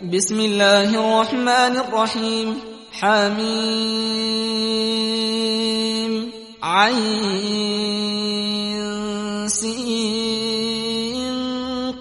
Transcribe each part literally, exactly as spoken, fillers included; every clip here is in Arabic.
بسم الله الرحمن الرحيم. حميم عين سين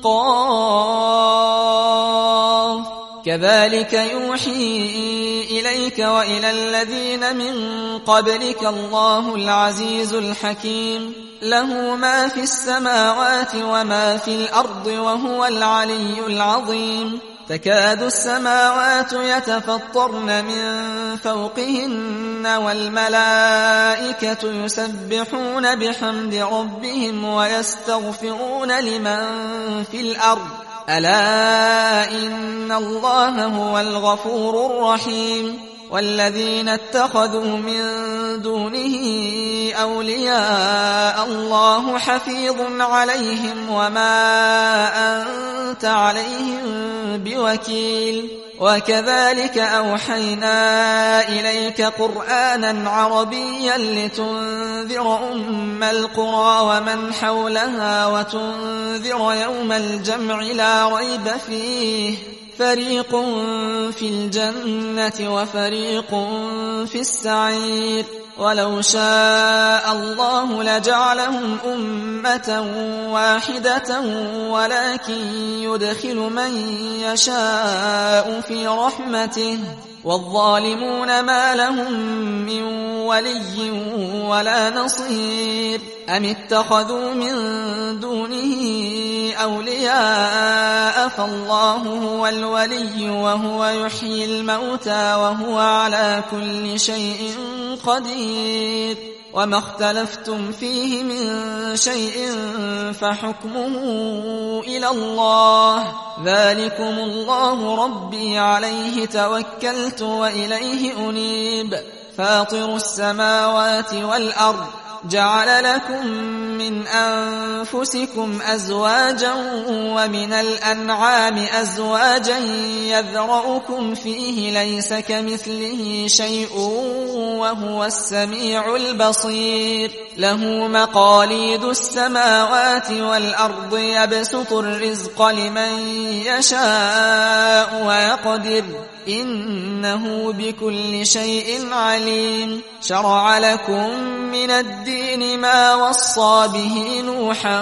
قاف كذلك يوحي إليك وإلى الذين من قبلك الله العزيز الحكيم له ما في السماوات وما في الأرض وهو العلي العظيم. تكاد السماوات يتفطرن من فوقهن والملائكة يسبحون بحمد ربهم ويستغفرون لمن في الأرض ألا إن الله هو الغفور الرحيم. والذين اتخذوا من دونه أولياء الله حفيظ عليهم وما أنت عليهم بوكيل. وكذلك أوحينا إليك قرآنا عربيا لتنذر أم القرى ومن حولها وتنذر يوم الجمع لا ريب فيه فريق في الجنة وفريق في السعير. ولو شاء الله لجعلهم أمة واحدة ولكن يدخل من يشاء في رحمته والظالمون ما لهم من ولي ولا نصير. أم اتخذوا من دونه أولياء فالله هو الولي وهو يحيي الموتى وهو على كل شيء قدير. وما اختلفتم فيه من شيء فحكمه إلى الله ذلكم الله ربي عليه توكلت وإليه أنيب. فاطر السماوات والأرض جعل لكم من أنفسكم أزواجا ومن الأنعام أزواجا يذرأكم فيه ليس كمثله شيء وهو السميع البصير. له مقاليد السماوات والأرض يبسط الرزق لمن يشاء ويقدر إنه بكل شيء عليم. شرع لكم من الدين ما وصى به نوحا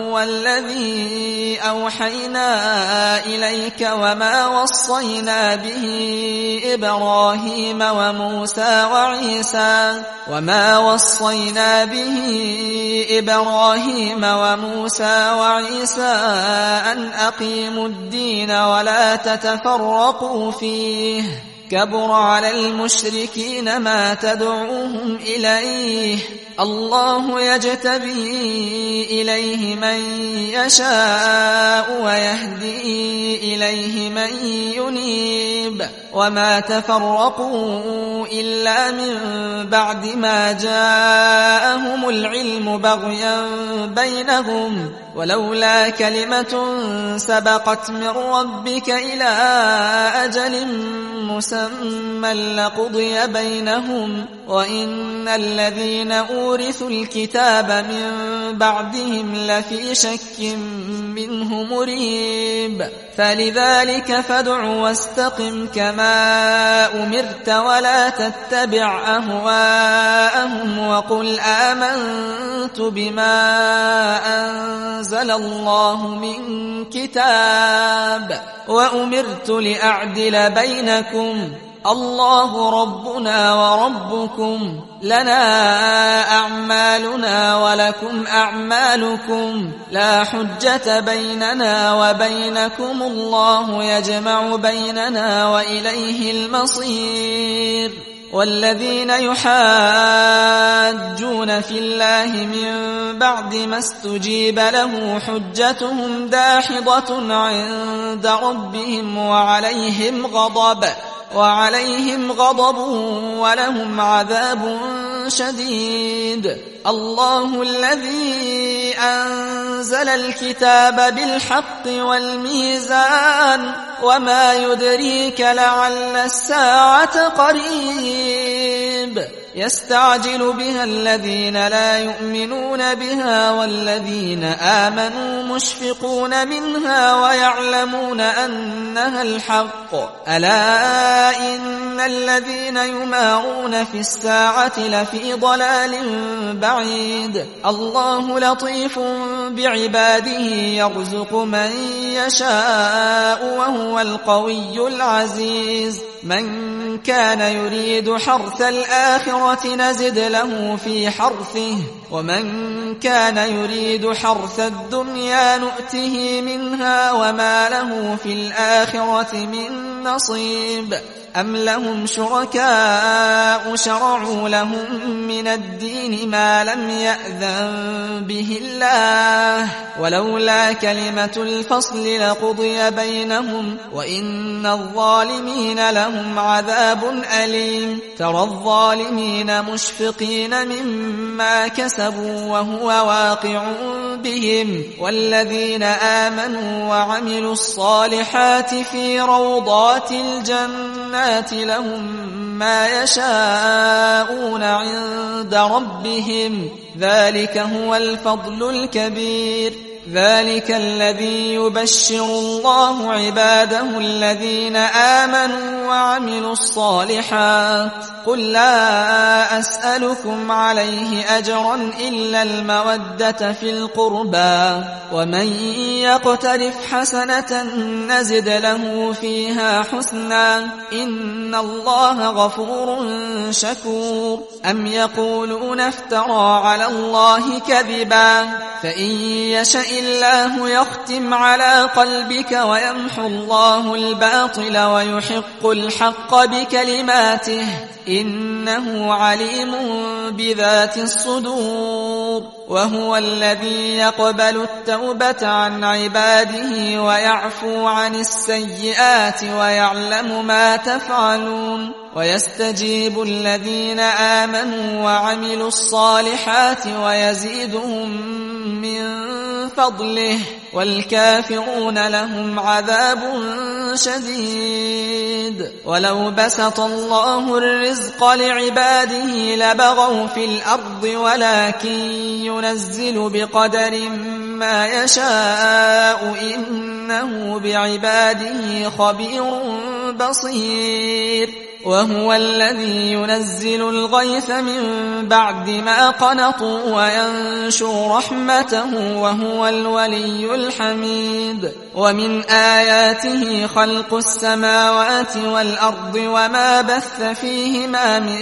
والذي أوحينا إليك وما وصينا به إبراهيم وموسى وعيسى وما وصينا به إبراهيم وموسى وعيسى أن أقيموا الدين ولا تتفرقوا فيه كبر على المشركين ما تدعوهم إليه. الله يجتبي إليه من يشاء ويهدي إليه من ينيب. وما تفرقوا إلا من بعد ما جاءهم العلم بغيا بينهم ولولا كلمة سبقت من ربك إلى أجل مسمى لقضي بينهم وإن الذين أورثوا الكتاب من بعدهم لفي شك منه مريب. فلذلك فادع واستقم كما أمرت ولا تتبع أهواءهم وقل آمنت بما أنزل الله من كتاب وأمرت لأعدل بينكم الله ربنا وربكم لنا أعمالنا ولكم أعمالكم لا حجة بيننا وبينكم الله يجمع بيننا وإليه المصير. والذين يحاجون في الله من بعد ما استجيب له حجتهم داحضة عند ربهم وعليهم غضب وعليهم غضب ولهم عذاب شديد. الله الذي أنزل الكتاب بالحق والميزان وما يدريك لعل الساعة قريب يستعجل بها الذين لا يؤمنون بها والذين آمنوا مشفقون منها ويعلمون أنها الحق ألا إن الذين يمارون في الساعة لفي ضلال بعيد الله لطيف بعباده يرزق من يشاء وهو القوي العزيز من كان يريد حرث الآخرة نزد له في حرثه ومن كان يريد حرث الدنيا نؤته منها وما له في الآخرة من نصيب أم لهم شركاء شرعوا لهم من الدين ما لم يأذن به الله ولولا كلمة الفصل لقضي بينهم وإن الظالمين لهم عذاب أليم ترى الظالمين مشفقين مما كسبوا وهو واقع بهم والذين آمنوا وعملوا الصالحات في روضات الجنات لهم ما يشاءون عند ربهم ذلك هو الفضل الكبير ذلك الذي يبشر الله عباده الذين آمنوا وعملوا الصالحات قل لا أسألكم عليه أجرا إلا المودة في القربى ومن يقترف حسنة نزد له فيها حسنا إن الله غفور شكور أم يقولون افترى على الله كذبا فإن يشأ الله يختم على قلبك ويمحو الله الباطل ويحق الحق بكلماته إنه عليم بذات الصدور وهو الذي يقبل التوبة عن عباده ويعفو عن السيئات ويعلم ما تفعلون ويستجيب الذين آمنوا وعملوا الصالحات ويزيدهم من فضله والكافرون لهم عذاب شديد ولو بسط الله الرزق لعباده لبغوا في الأرض ولكن ينزل بقدر ما يشاء إنه بعباده خبير بصير وهو الذي ينزل الغيث من بعد ما قنطوا وينشر رحمته وهو الولي الحميد ومن آياته خلق السماوات والأرض وما بث فيهما من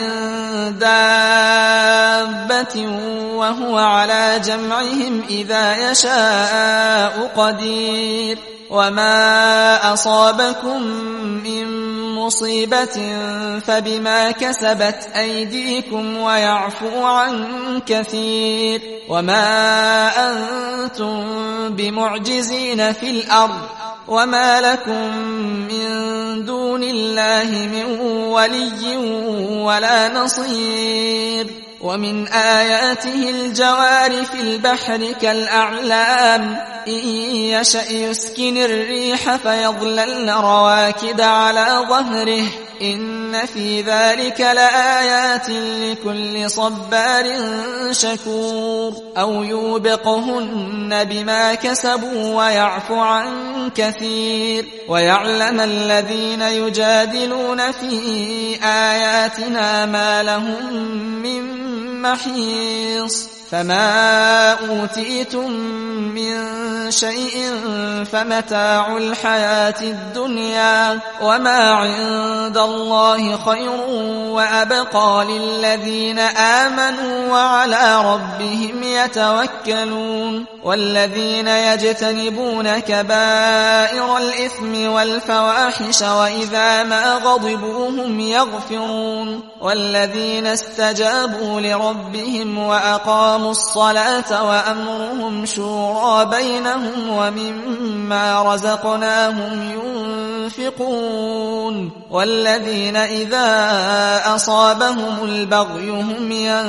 دابة وهو على جمعهم إذا يشاء قدير وما أصابكم من مصيبة فبما كسبت أيديكم ويعفو عن كثير وما أنتم بمعجزين في الأرض وما لكم من دون الله من ولي ولا نصير ومن آياته الجوار في البحر كالأعلام إن يشأ يسكن الريح فيظللن رواكد على ظهره إن في ذلك لآيات لكل صبار شكور أو يوبقهن بما كسبوا ويعفو عن كثير ويعلم الذين يجادلون في آياتنا ما لهم من محيص فما أوتيتم من شيء فمتاع الحياة الدنيا وما عند الله خير وأبقى للذين آمنوا وعلى ربهم يتوكلون والذين يجتنبون كبائر الإثم والفواحش وإذا ما غضبوا هم يغفرون والذين استجابوا لربهم وأقاموا وأقاموا الصلاة وأمرهم شورى بينهم ومما رزقناهم ينفقون والذين إذا أصابهم البغي هم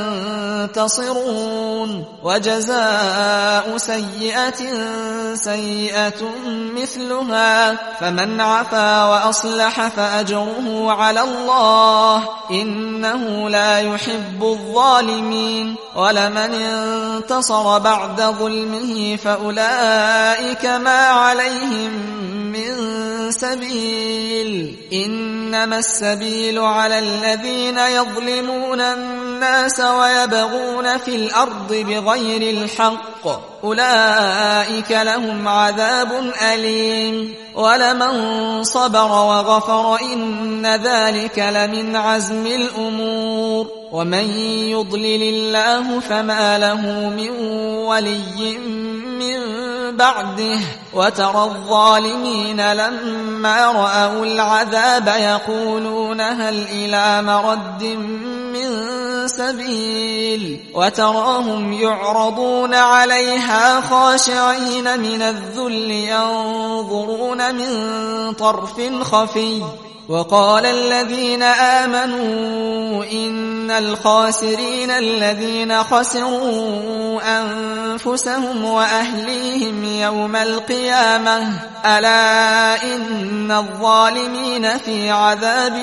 ينتصرون وجزاء سيئة سيئة مثلها فمن عفا وأصلح فأجره على الله إنه لا يحب الظالمين ولمن انتصر بعد ظلمه فأولئك ما عليهم من سبيل إنما السبيل على الذين يظلمون الناس ويبغون في الأرض بغير الحق أولئك لهم عذاب أليم ولمن صبر وغفر إن ذلك لمن عزم الأمور ومن يضلل الله فما له من ولي من بعده وترى الظالمين لما رأوا العذاب يقولون هل إلى مرد من سبيل وتراهم يعرضون عليها خاشعين من الذل ينظرون من طرف خفي وقال الذين آمنوا إن الخاسرين الذين خسروا أنفسهم وأهليهم يوم القيامة ألا إن الظالمين في عذاب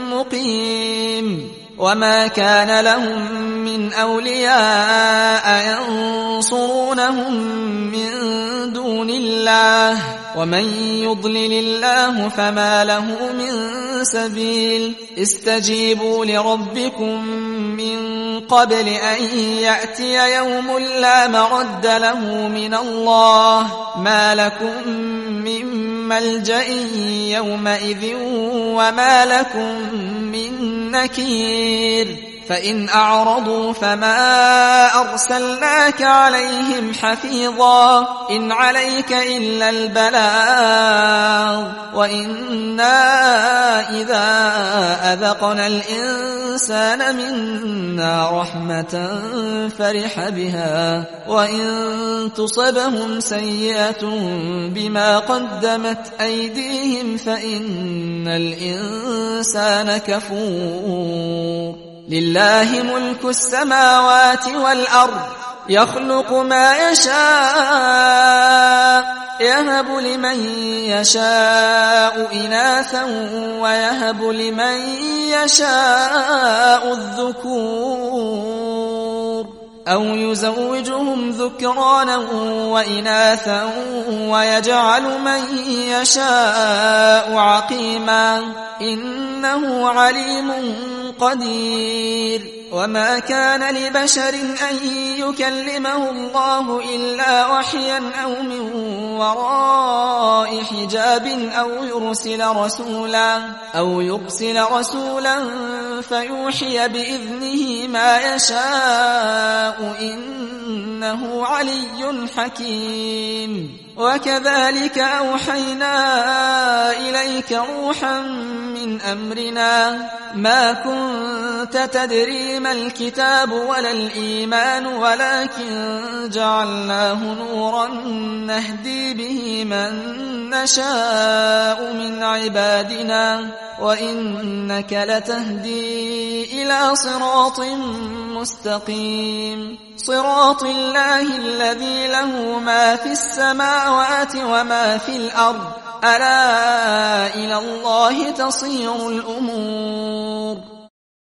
مقيم وما كان لهم من أولياء ينصرونهم من دون الله ومن يضلل الله فما له من سبيل استجيبوا لربكم من قبل أن يأتي يوم لا مرد له من الله ما لكم من ملجأ يومئذ وما لكم من نكير فإن أعرضوا فما أرسلناك عليهم حفيظا إن عليك إلا البلاغ وإنا إذا أذقنا الإنسان منا رحمة فرح بها وإن تصبهم سيئة بما قدمت أيديهم فإن الإنسان كفور لله ملك السماوات والأرض يخلق ما يشاء يهب لمن يشاء إناثا ويهب لمن يشاء الذكور أو يزوجهم ذكرانا وإناثا ويجعل من يشاء عقيما إنه عليم قدير وما كان لبشر أن يكلمه الله إلا وحيا أو من وراء حجاب أو يرسل رسولا أو يرسل رسولا فيوحي بإذنه ما يشاء إنه علي حكيم وكذلك أوحينا إليك روحا من أمرنا ما كنت تدري ما الكتاب ولا الإيمان ولكن جعلناه نورا نهدي به من نشاء من عبادنا وإنك لتهدي إلى صراط مستقيم صراط الله الذي له ما في السماوات وما في الأرض ألا إلى الله تصير الأمور